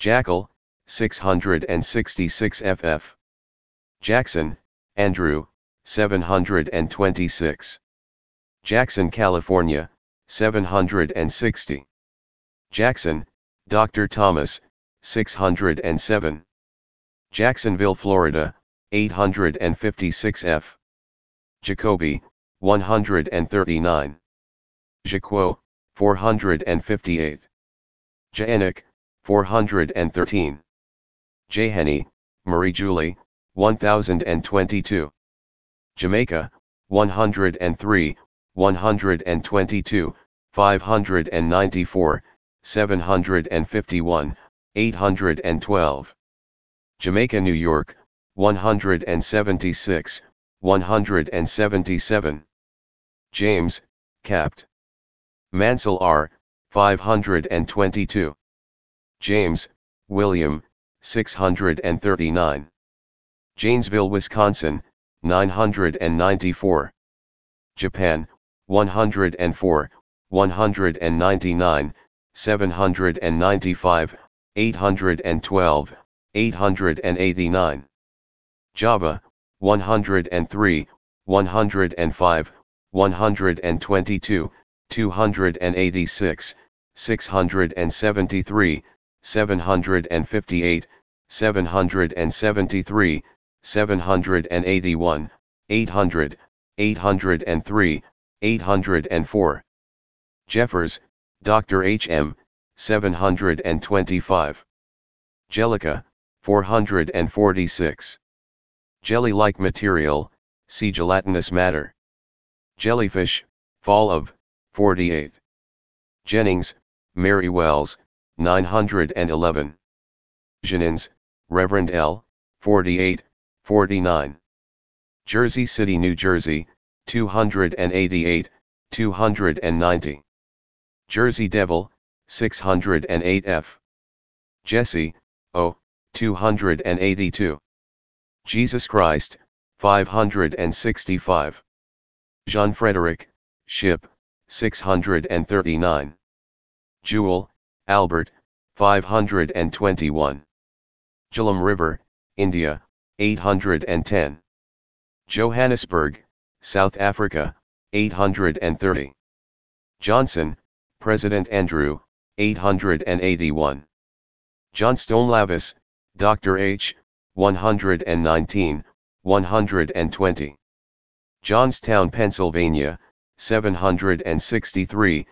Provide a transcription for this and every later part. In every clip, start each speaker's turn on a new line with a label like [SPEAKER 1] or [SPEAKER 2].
[SPEAKER 1] Jackal, 666 ff. Jackson, Andrew, 726. Jackson, California, 760. Jackson, Dr. Thomas, 607. Jacksonville, Florida, 856 f. Jacoby, 139. Jaquo, 458. Jaenick, 413. Jahenny, Marie Julie, 1022. Jamaica, 103, 122, 594, 751, 812. Jamaica, New York, 176, 177. James, Capt. Mansell R., 522. James, William, 639. Janesville, Wisconsin, 994. Japan, 104, 199, 795, 812, 889. Java, 103, 105, 122, 286, 673, 758, 773, 781, 800, 803, 804. Jeffers, Dr. H. M., 725. Jellica, 446. Jelly-like material, see gelatinous matter. Jellyfish, fall of, 48. Jennings, Mary Wells, 911. Jeannins, Reverend L., 48, 49. Jersey City, New Jersey, 288, 290. Jersey Devil, 608 f. Jesse, O., 282. Jesus Christ, 565. Jean Frederick, Ship, 639. Jewel, Albert, 521. Jhelum River, India, 810. Johannesburg, South Africa, 830. Johnson, President Andrew, 881. Johnstone Lavis, Dr. H., 119, 120. Johnstown, Pennsylvania, 763,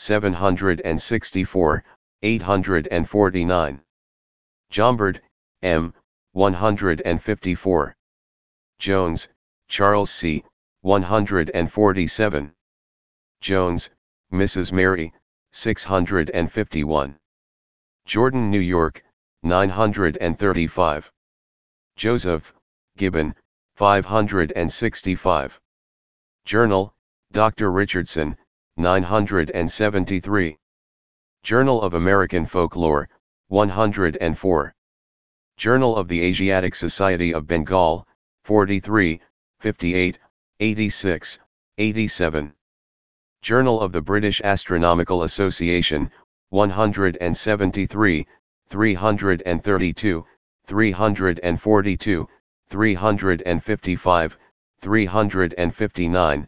[SPEAKER 1] 764, 849. Jombard, M., 154. Jones, Charles C., 147. Jones, Mrs. Mary, 651. Jordan, New York, 935. Joseph, Gibbon, 565. Journal, Dr. Richardson, 973. Journal of American Folklore, 104. Journal of the Asiatic Society of Bengal, 43, 58, 86, 87. Journal of the British Astronomical Association, 173, 332, 342, 355, 359,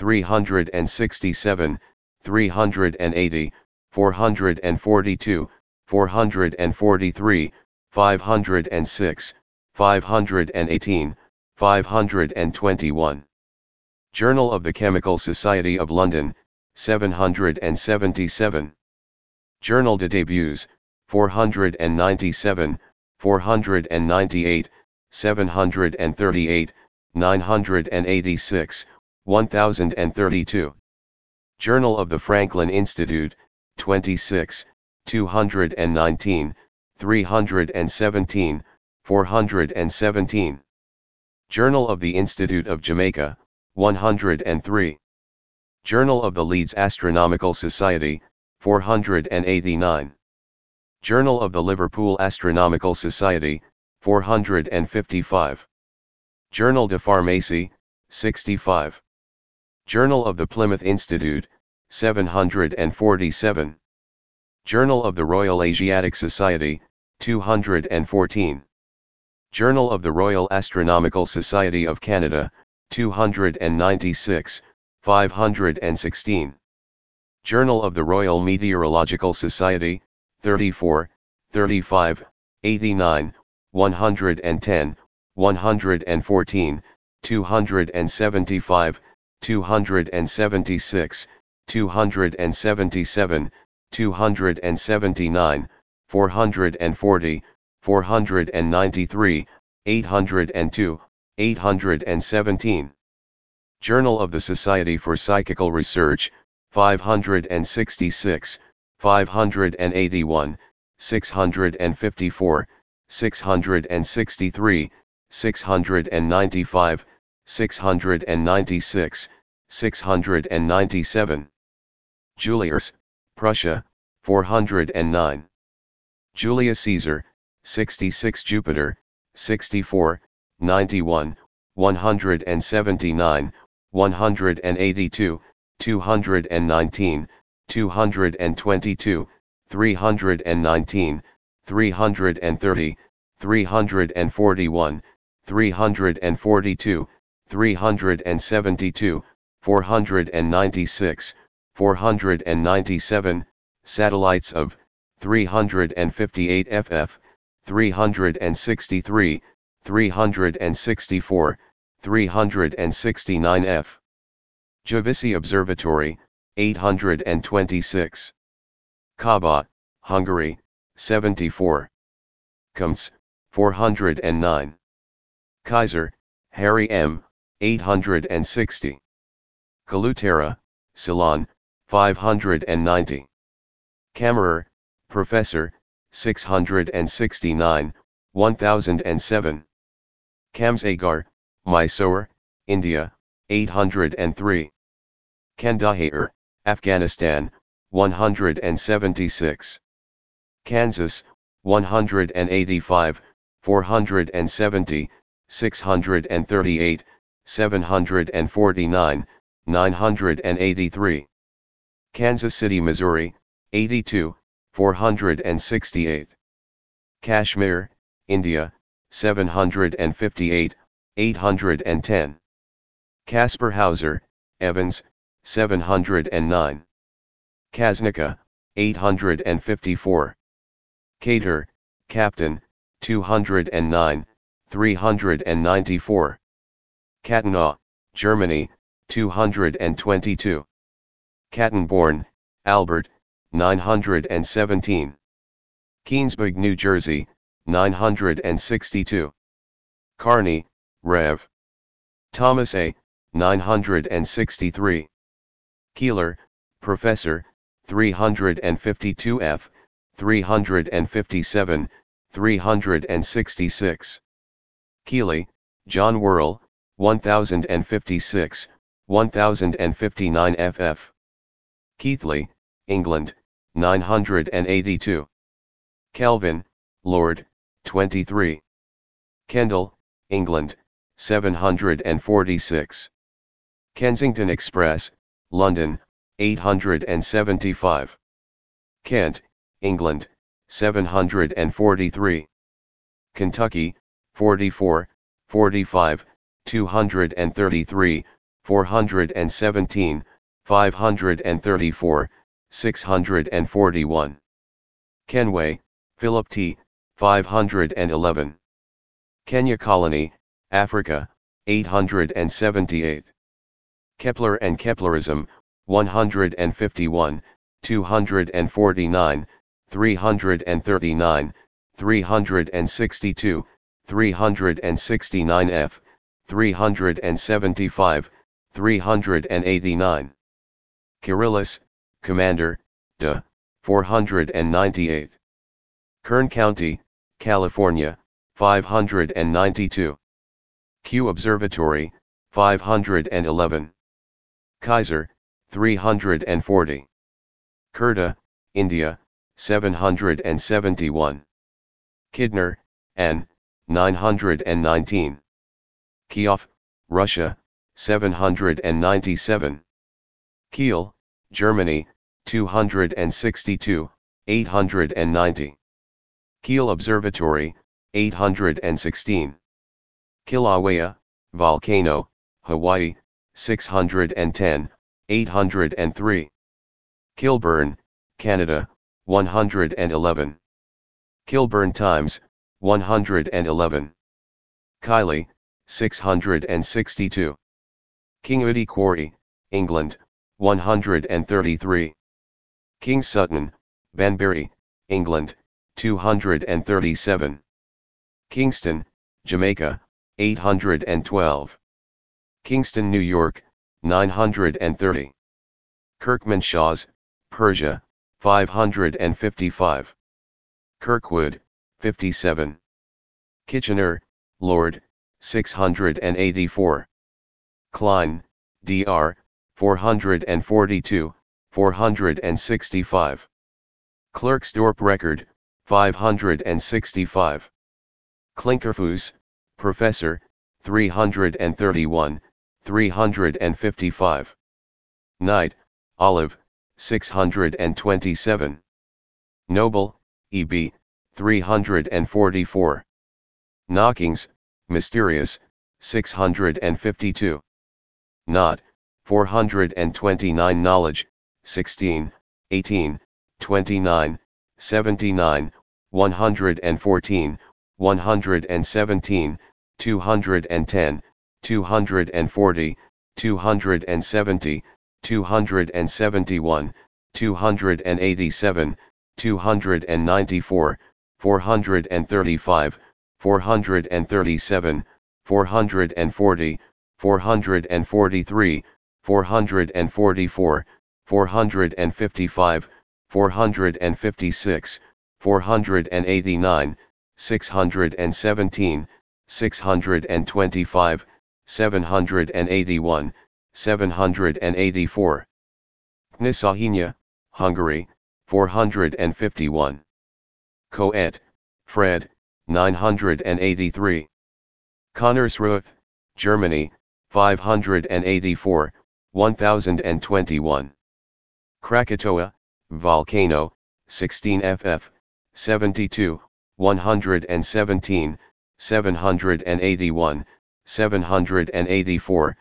[SPEAKER 1] 367, 380, 442, 443, 506, 518, 521. Journal of the Chemical Society of London, 777. Journal de Débuts, 497, 498, 738, 986, 1032. Journal of the Franklin Institute, 26, 219, 317, 417. Journal of the Institute of Jamaica, 103. Journal of the Leeds Astronomical Society, 489. Journal of the Liverpool Astronomical Society, 455. Journal de Pharmacie, 65. Journal of the Plymouth Institute, 747. Journal of the Royal Asiatic Society, 214. Journal of the Royal Astronomical Society of Canada, 296, 516. Journal of the Royal Meteorological Society, 34, 35, 89, 110, 114, 275, 276, 277, 279, 440, 493, 802, 817. Journal of the Society for Psychical Research, 566, 581, 654, 663, 695, 696, 697. Julius, Prussia, 409. Julius Caesar, 66. Jupiter, 64, 91, 179, 182, 219, 222, 319, 330, 341, 342, 372, 496, 497, satellites of 358 FF, 363, 364, 369 F. Javissi Observatory, 826. Kaba, Hungary, 74. Kumts, 409. Kaiser, Harry M., 860. Kalutera, Ceylon, 590. Kammerer, Professor, 669, 1007. Kamsagar, Mysore, India, 803. Kandahar, Afghanistan, 176. Kansas, 185, 470, 638, 749, 983. Kansas City, Missouri, 82, 468. Kashmir, India, 758, 810. Caspar Hauser, Evans, 709. Kaznica, 854. Cater, Captain, 209, 394. Kattenau, Germany, 222. Kattenborn, Albert, 917. Keensburg, New Jersey, 962. Carney, Rev. Thomas A., 963. Keeler, Professor, 352 F., 357, 366. Keeley, John Worrell, 1056, 1059 FF. Keithley, England, 982. Kelvin, Lord, 23. Kendall, England, 746. Kensington Express, London, 875. Kent, England, 743. Kentucky, 44, 45, 233, 417, 534, 641. Kenway, Philip T., 511. Kenya Colony, Africa, 878. Kepler and Keplerism, 151, 249, 339, 362, 369 F, 375, 389. Kyrillus, Commander, De, 498. Kern County, California, 592. Kew Observatory, 511. Kaiser, 340. Kurta, India, 771. Kidner, N., 919. Kiev, Russia, 797. Kiel, Germany, 262, 890. Keel Observatory, 816. Kilauea, Volcano, Hawaii, 610, 803. Kilburn, Canada, 111. Kilburn Times, 111. Kylie, 662. King Udi Quarry, England, 133. King Sutton, Banbury, England, 237. Kingston, Jamaica, 812. Kingston, New York, 930. Kirkmanshaws, Persia, 555. Kirkwood, 57. Kitchener, Lord, 684. Klein, Dr., 442, 465. Klerksdorp Record, 565. Klinkerfues, Professor, 331, 355. Knight, Olive, 627. Noble, E.B., 344. Knockings, Mysterious, 652. Knot, 429. Knowledge, 16, 18, 29, 79, 114, 117, 210, 240, 270, 271, 287, 294, 435, 437, 440, 443, 444, 455, 456, 489, 617, 625, 781, 784. Knisahinya, Hungary, 451. Coet, Fred, 983. Connersreuth, Germany, 584, 1021. Krakatoa, Volcano, 16 ff, 72, 117, 781, 784,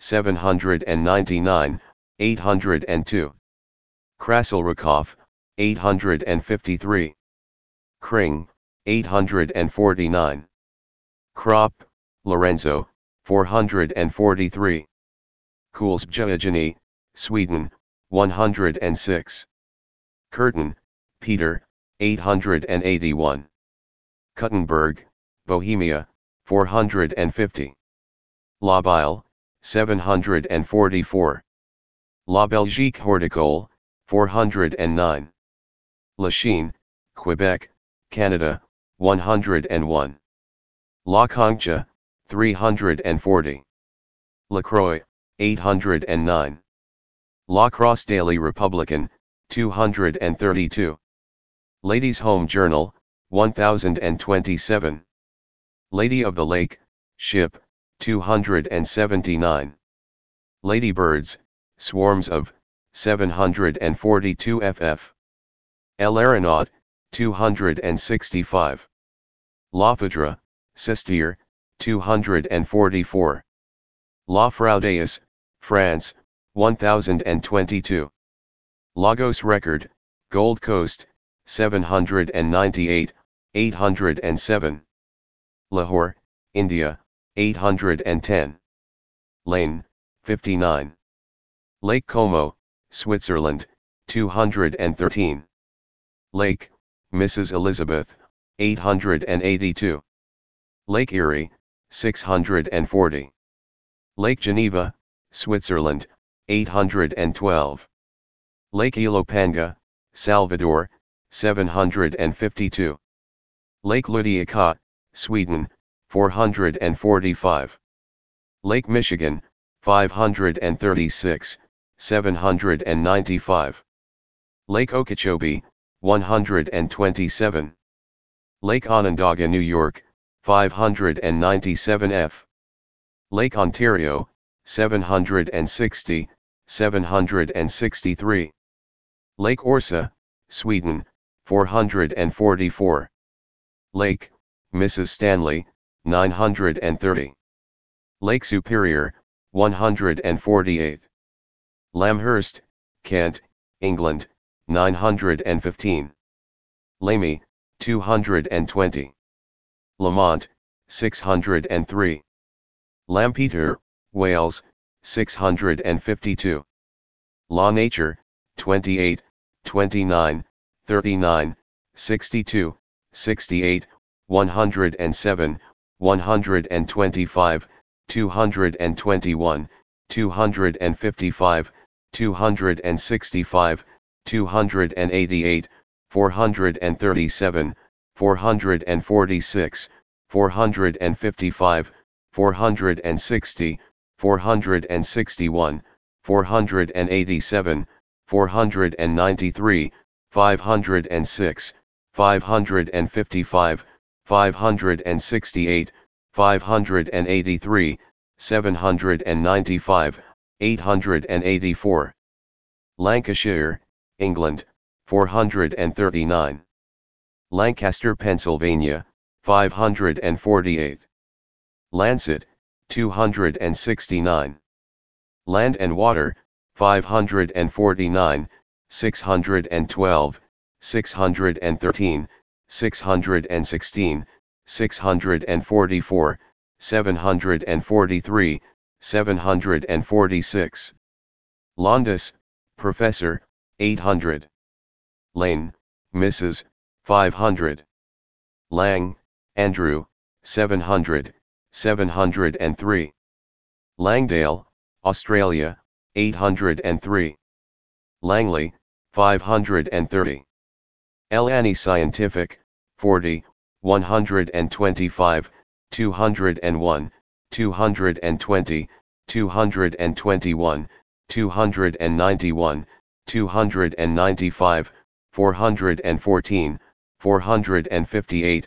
[SPEAKER 1] 799, 802. Krasilrakov, 853. Kring, 849. Krop, Lorenzo, 443. Kulsbjörgeni, Sweden, 106. Curtin, Peter, 881. Kuttenberg, Bohemia, 450. Labile, 744. La Belgique Horticole, 409. Lachine, Quebec, Canada, 101. La Concha, 340. Lacroix, 809. La Crosse Daily Republican, 232. Ladies' Home Journal, 1027. Lady of the Lake, Ship, 279. Ladybirds, Swarms of, 742 ff. El Aeronaut, 265. La Foudre, Sistier, 244. La Fraudeus, France, 1022. Lagos Record, Gold Coast, 798, 807. Lahore, India, 810. Lane, 59. Lake Como, Switzerland, 213. Lake, Mrs. Elizabeth, 882. Lake Erie, 640. Lake Geneva, Switzerland, 812. Lake Ilopanga, Salvador, 752. Lake Ludvika, Sweden, 445. Lake Michigan, 536, 795. Lake Okeechobee, 127. Lake Onondaga, New York, 597 f. Lake Ontario, 760, 763. Lake Orsa, Sweden, 444. Lake, Mrs. Stanley, 930. Lake Superior, 148. Lamhurst, Kent, England, 915. Lamey, 220. Lamont, 603. Lampeter, Wales, 652. Law Nature, 28, 29, 39, 62, 68, 107, 125, 221, 255, 265, 288, 437, 446, 455, 460, 461, 487, 493, 506, 555, 568, 583, 795, 884. Lancashire, England, 439. Lancaster, Pennsylvania, 548. Lancet, 269. Land and Water, 549, 612, 613, 616, 644, 743, 746. Londas, Professor, 800. Lane, Mrs., 500. Lang, Andrew, 700, 703. Langdale, Australia, 803. Langley, 530. Elani Scientific, 40, 125, 201, 220, 221, 291, 295, 414, 458,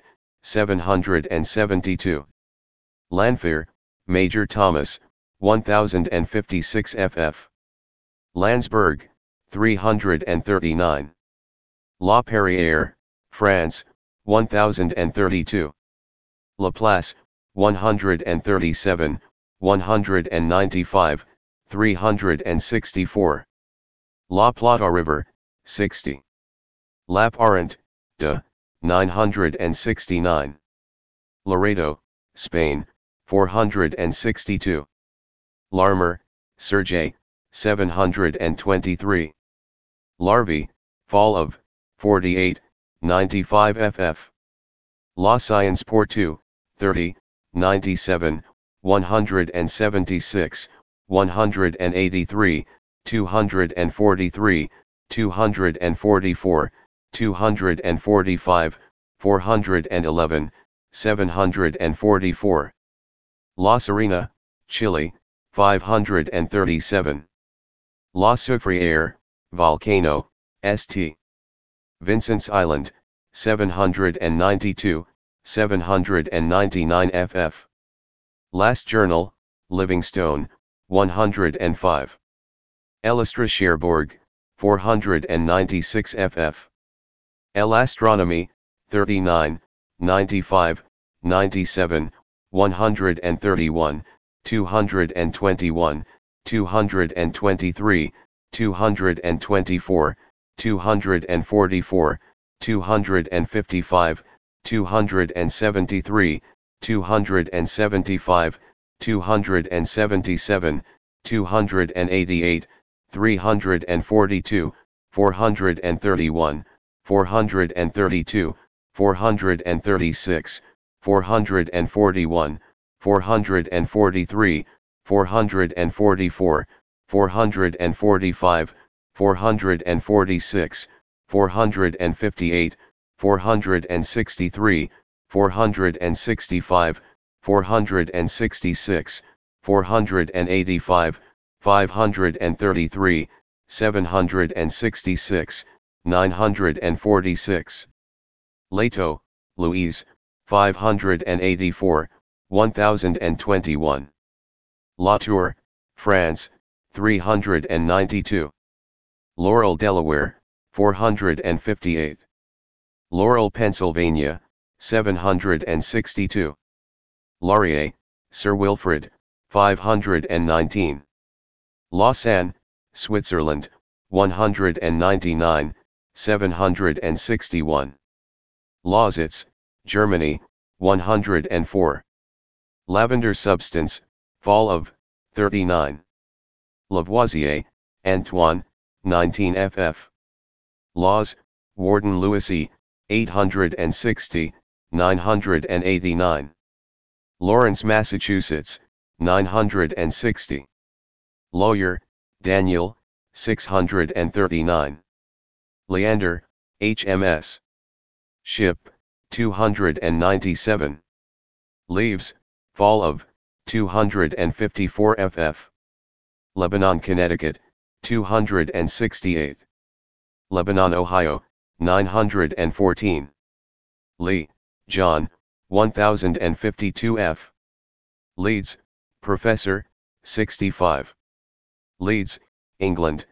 [SPEAKER 1] 772. Lanfear, Major Thomas, 1056 ff. Landsberg, 339. La Perrière, France, 1032. Laplace, 137, 195, 364. La Plata River, 60. La Parent, de, 969. Laredo, Spain, 462. Larmer, Sergei, 723. Larvae, Fall of, 48, 95 ff. La Science Portu, 30, 97, 176, 183, 243, 244, 245, 411, 744. La Serena, Chile, 537. La Soufriere, Volcano, St. Vincent's Island, 792, 799 ff. Last Journal, Livingstone, 105. Elastra Cherbourg, 496 ff. Astronomy, 39, 95, 97, 131, 221, 223, 224, 244, 255, 273, 275, 277, 288, 342, 431, 432, 436, 441, 443, 444, 445, 446, 458, 463, 465, 466, 485, 533, 766, 946. Leto, Louise, 584, 1021. Latour, France, 392. Laurel, Delaware, 458. Laurel, Pennsylvania, 762. Laurier, Sir Wilfrid, 519. Lausanne, Switzerland, 199, 761. Lausitz, Germany, 104. Lavender substance, fall of, 39. Lavoisier, Antoine, 19 ff. Laws, Warden Louis E., 860, 989. Lawrence, Massachusetts, 960. Lawyer, Daniel, 639. Leander, HMS. Ship, 297. Leaves, fall of, 254 ff. Lebanon, Connecticut, 268. Lebanon, Ohio, 914. Lee, John, 1052 f. Leeds, Professor, 65. Leeds, England,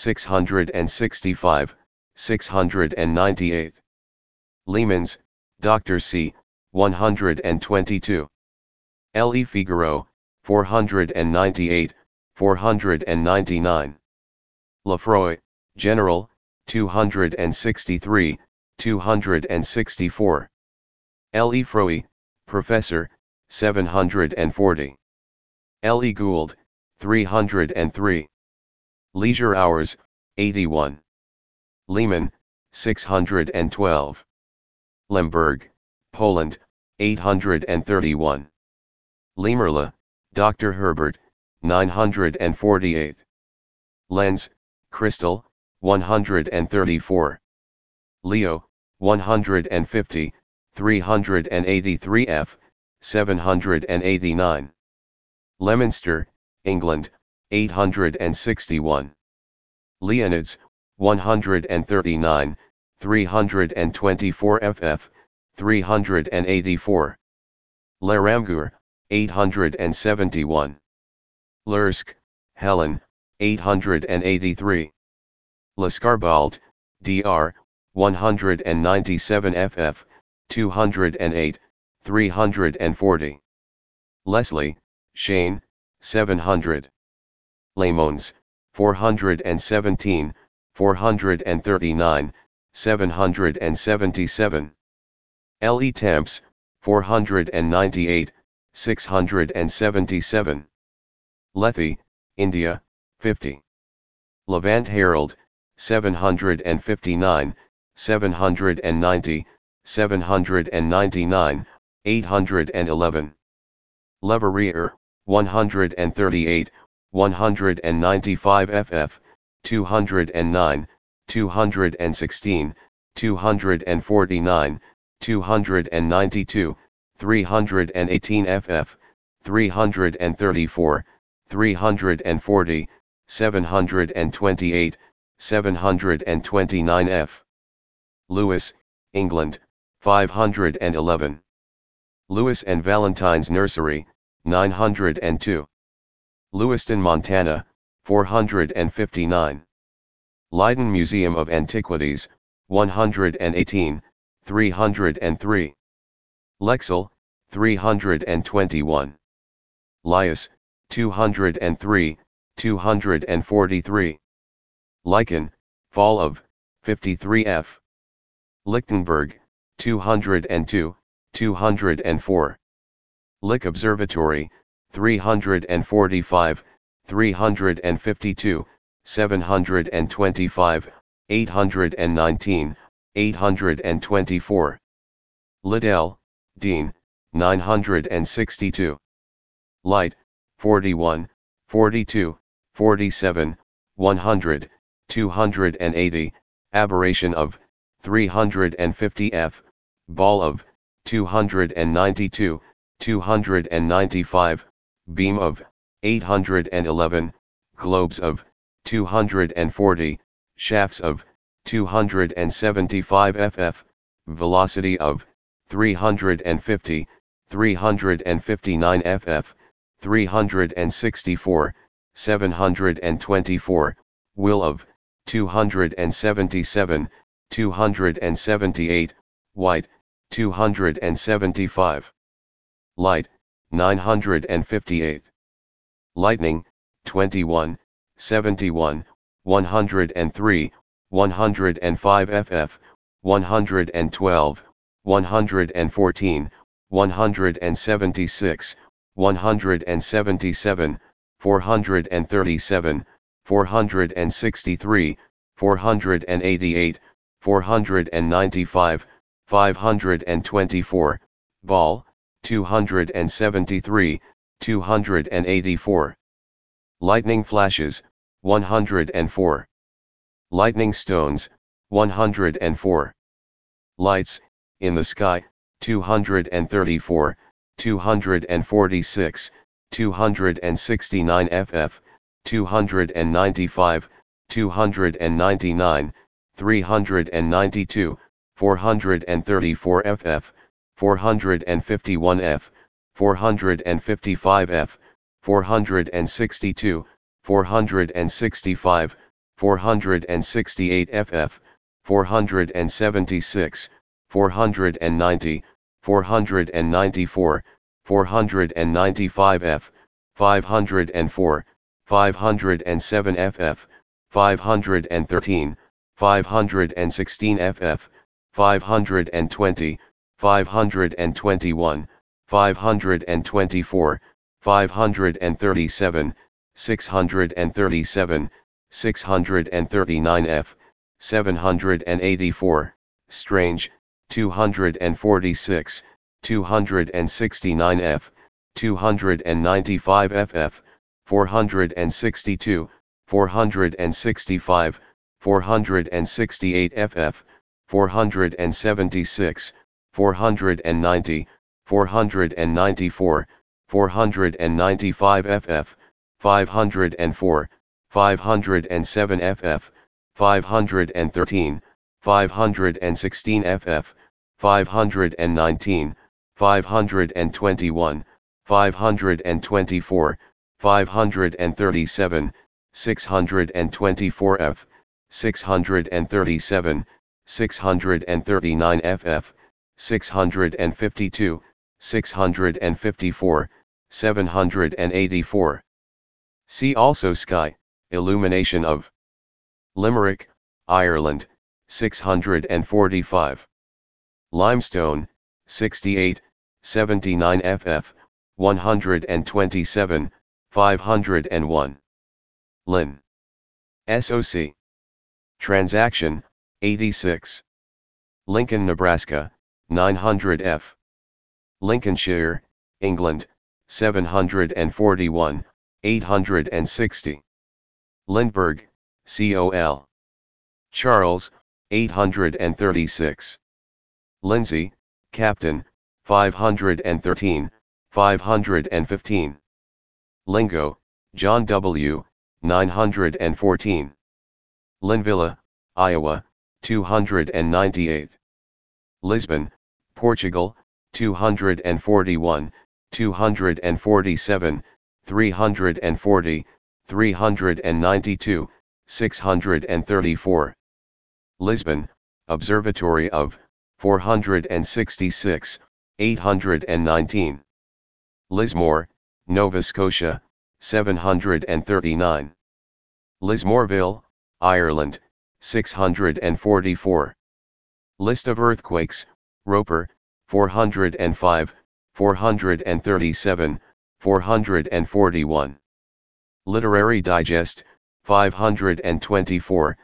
[SPEAKER 1] 665, 698. Lehmans, Dr. C., 122. L. E. Figaro, 498, 499. Lefroy, General, 263, 264. L. E. Froey, Professor, 740. L. E. Gould, 303. Leisure hours, 81. Lehman, 612. Lemberg, Poland, 831. Liemerle, Dr. Herbert, 948. Lenz, Crystal, 134. Leo, 150, 383 f, 789. Leominster, England, 861. Leonids, 139, 324 ff, 384. Laramgur, 871. Lursk, Helen, 883. Lescarbald, Dr., 197 ff, 208, 340. Leslie, Shane, 700. Lemons, 417, 439, 777. L. E. Temps, 498, 677. Lethe, India, 50. Levant Herald, 759, 790, 799, 811. Leverrier, 138, 195 ff, 209, 216, 249, 292, 318 ff, 334, 340, 728, 729 f. Lewis, England, 511. Lewis and Valentine's Nursery, 902. Lewiston, Montana, 459. Leiden Museum of Antiquities, 118, 303. Lexel, 321. Lias, 203, 243. Lichen, fall of, 53 f. Lichtenberg, 202, 204. Lick Observatory, 345, 352, 725, 819, 824. Liddell, Dean, 962. Light, 41, 42, 47, 100, 280, aberration of, 350 f, ball of, 292, 295, beam of, 811, globes of, 240, shafts of, 275 ff, velocity of, 350, 359 ff, 364, 724, will of, 277, 278, white, 275. Light, 958. Lightning, 21, 71, 103, 105 ff, 112, 114, 176, 177, 437, 463, 488, 495, 524, Ball, 273, 284. Lightning flashes, 104. Lightning stones, 104. Lights, in the sky, 234, 246, 269 ff, 295, 299, 392, 434 ff, 451 f, 455 f, 462, 465, 468 ff, 476, 490, 494, 495 f, 504, 507 ff, 513, 516 ff, 520, 521, 524, 537, 637, 639 f, 784, Strange, 246, 269 f, 295 ff, 462, 465, 468 ff, 476, 490, 494, 495 ff, 504, 507 ff, 513, 516 ff, 519, 521, 524, 537, 624 f, 637, 639 ff, 652, 654, 784. See also Sky, illumination of Limerick, Ireland, 645. Limestone, 68, 79 ff, 127, 501. Lin. SOC. Transaction, 86. Lincoln, Nebraska, 900 f. Lincolnshire, England, 741, 860. Lindbergh, Col. Charles, 836. Lindsay, Captain, 513, 515. Lingo, John W., 914. Linvilla, Iowa, 298. Lisbon, Portugal, 241, 247, 340, 392, 634. Lisbon, Observatory of, 466, 819. Lismore, Nova Scotia, 739. Lismoreville, Ireland, 644. List of earthquakes, Roper, 405, 437, 441. Literary Digest, 524,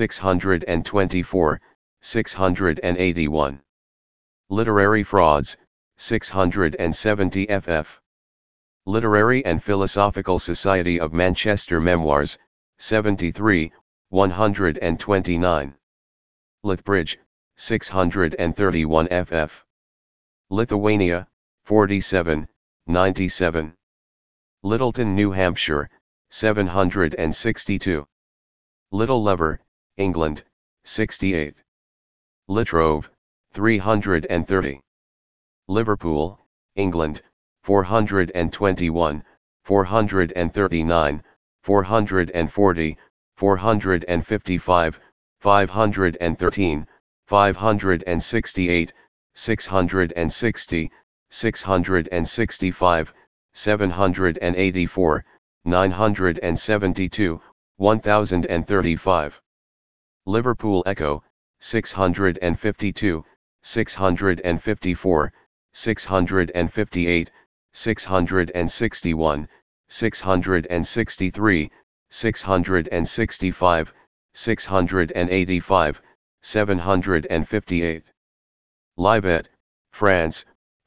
[SPEAKER 1] 624, 681. Literary Frauds, 670 ff. Literary and Philosophical Society of Manchester Memoirs, 73, 129. Lethbridge, 631 ff. Lithuania, 47, 97. Littleton, New Hampshire, 762. Little Lever, England, 68. Littrove, 330. Liverpool, England, 421, 439, 440, 455, 513, 568, 660, 665, 784, 972, 1035. Liverpool Echo, 652, 654, 658, 661, 663, 665, 685, 758. Livet, France,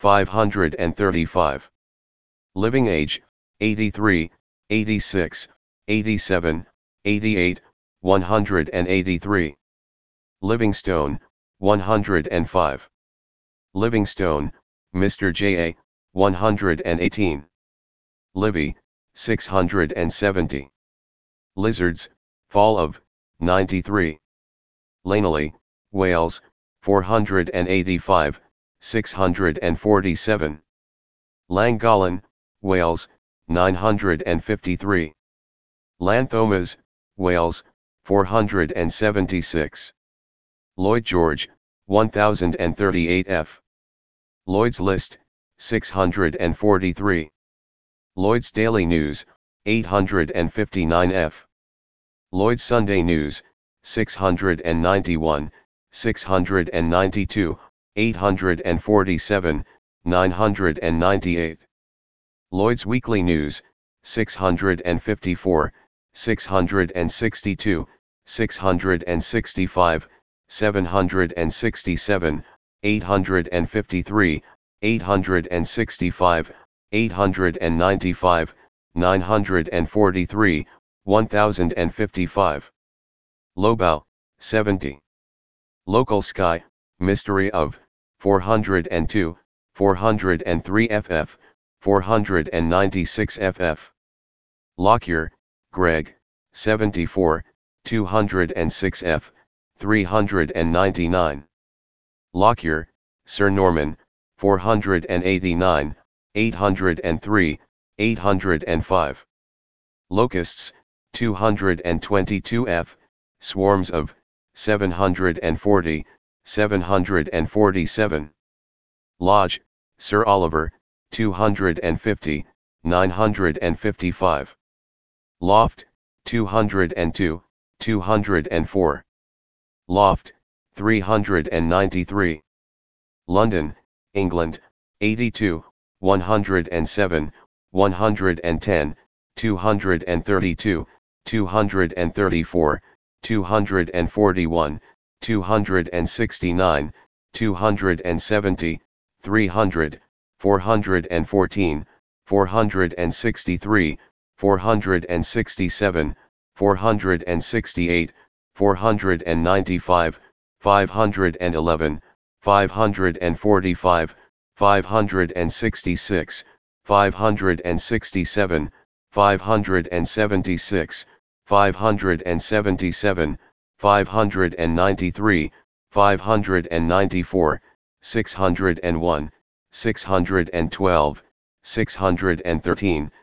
[SPEAKER 1] 535. Living age, 83, 86, 87, 88, 183. Livingstone, 105. Livingstone, Mr. J.A., 118. Livy, 670. Lizards, Fall of, 93. Laneley, Wales, 485, 647. Llangollen, Wales, 953. Lanthomas, Wales, 476. Lloyd George, 1038 f. Lloyd's List, 643. Lloyd's Daily News, 859 f. Lloyd's Sunday News, 691, 692, 847, 998. Lloyd's Weekly News, 654, 662, 665, 767, 853, 865, 895, 943, 1055. Lobau, 70. Local Sky, Mystery of, 402, 403 ff, 496 ff. Lockyer, Greg, 74, 206 f, 399. Lockyer, Sir Norman, 489, 803, 805. Locusts, 222 f, Swarms of, 740, 747. Lodge, Sir Oliver, 250, 955. Loft, 202, 204. Loft, 393. London, England, 82, 107, 110, 232, 234, 241, 269, 270, 300, 414, 463, 467, 468, 495, 511, 545, 566, 567, 576, 577, 593, 594, 601, 612, 613,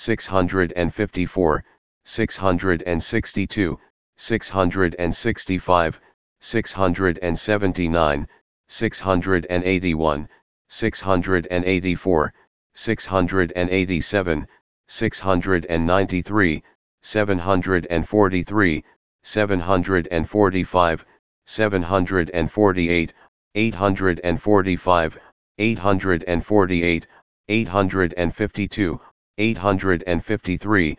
[SPEAKER 1] 654, 662, 665, 679, 681, 684, 687, 693, 743, 745, 748, 845, 848, 852, 853,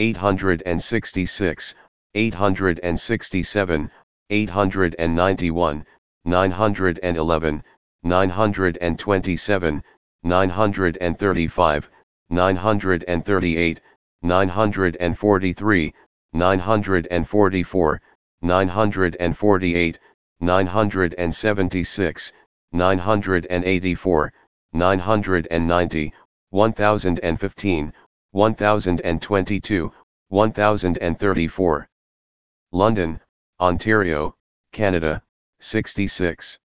[SPEAKER 1] 866, 867, 891, 911, 927, 935, 938, 943, 944, 948, 976, 984, 990, 1015, 1022, 1034. London, Ontario, Canada, 66.